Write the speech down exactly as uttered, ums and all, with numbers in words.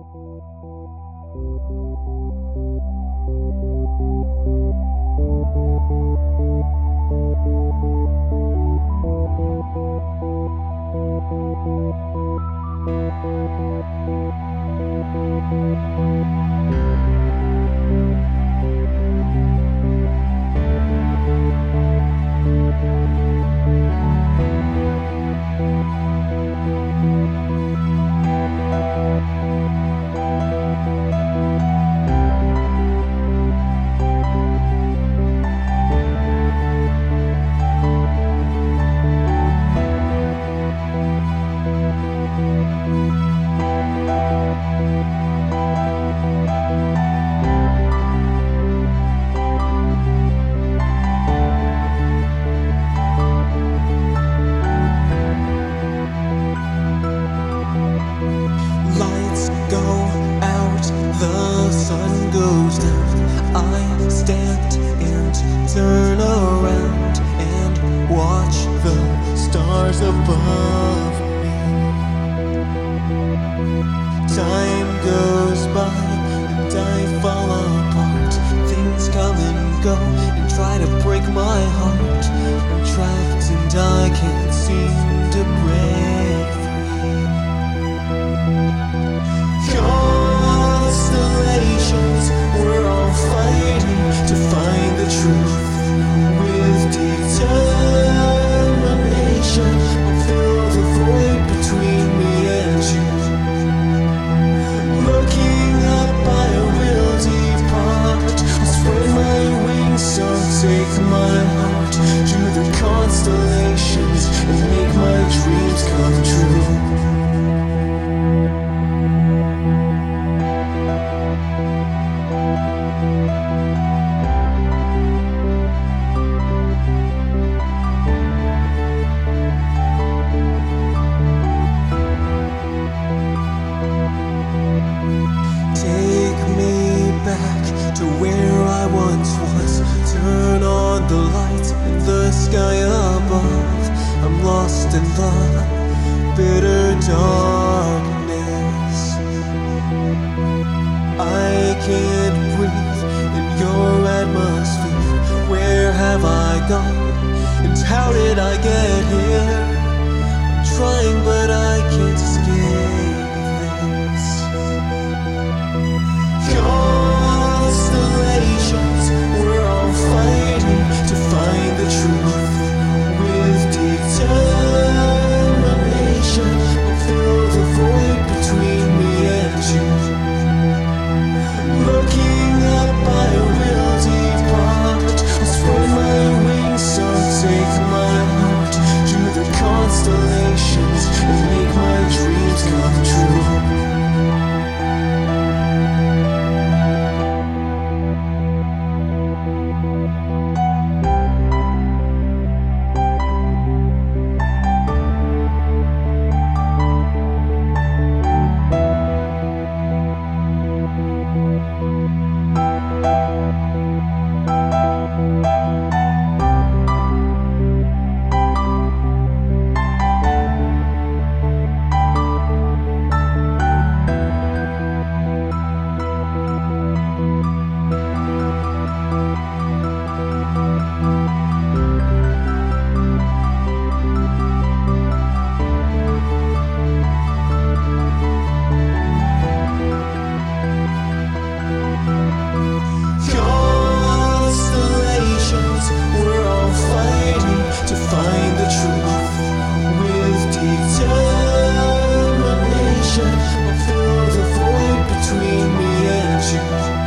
I stand and turn around and watch the stars above me. Time goes by and I fall apart. Things come and go and try to break my heart. I'm trapped and I can't seem to break free. Constellations, we're all fighting to find the truth with determination. I'll fill the void between me and you. Looking up, I will depart. I'll spread my wings, so take my heart to the constellations and make my dreams come true. To where I once was. Turn on the light in the sky above. I'm lost in the bitter darkness. I can't breathe in your atmosphere. Where have I gone? And how did I get here? I'm trying but I can't escape this. Constellations, we're all fighting to find the truth with determination. I'll fill the void between me and you. Looking up, I will depart. I'll spread my wings, so take my heart to the constellations and make my dreams come true. We're all fighting to find the truth with determination. I'll fill the void between me and you.